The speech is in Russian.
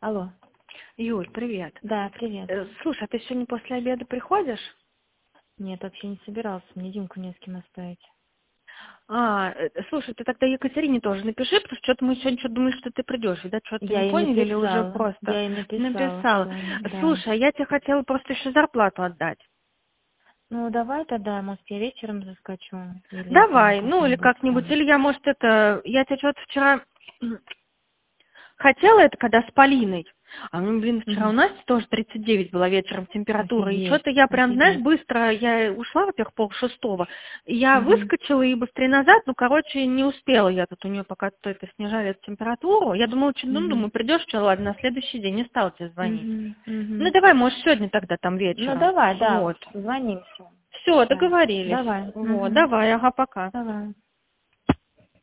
Алло. Юль, привет. Да, привет. Слушай, а ты сегодня после обеда приходишь? Нет, вообще не собирался. Мне Димку не с кем оставить. Слушай, ты тогда Екатерине тоже напиши, потому что что-то мы сегодня что-то думали, что ты придешь. Видать, что-то Я не ей поняли или уже написала. просто Я ей написала, написал. что да. Слушай, а я тебе хотела просто еще зарплату отдать. Ну, давай тогда, может, я вечером заскочу. Или там Давай, ну или как-нибудь как-нибудь, там. или я, может, я тебе что-то вчера хотела это, когда с Полиной. А ну, блин, вчера у Угу. Насти тоже 39 была вечером температура. И Офигеть, что-то я прям, знаешь, офигеть. быстро, я ушла, во-первых, 5:30. И я Угу. выскочила и быстрее назад, ну, короче, не успела я тут у нее пока это снижали эту температуру. Я думала, что, ну, Угу. думаю, придешь, что, ладно, на следующий день не стала тебе звонить. Угу. Ну, Угу. давай, может, сегодня тогда там Ну, вечером. давай, да, Вот. звонимся. Все, Да. договорились. Давай. Вот, Угу. давай, ага, пока. Давай.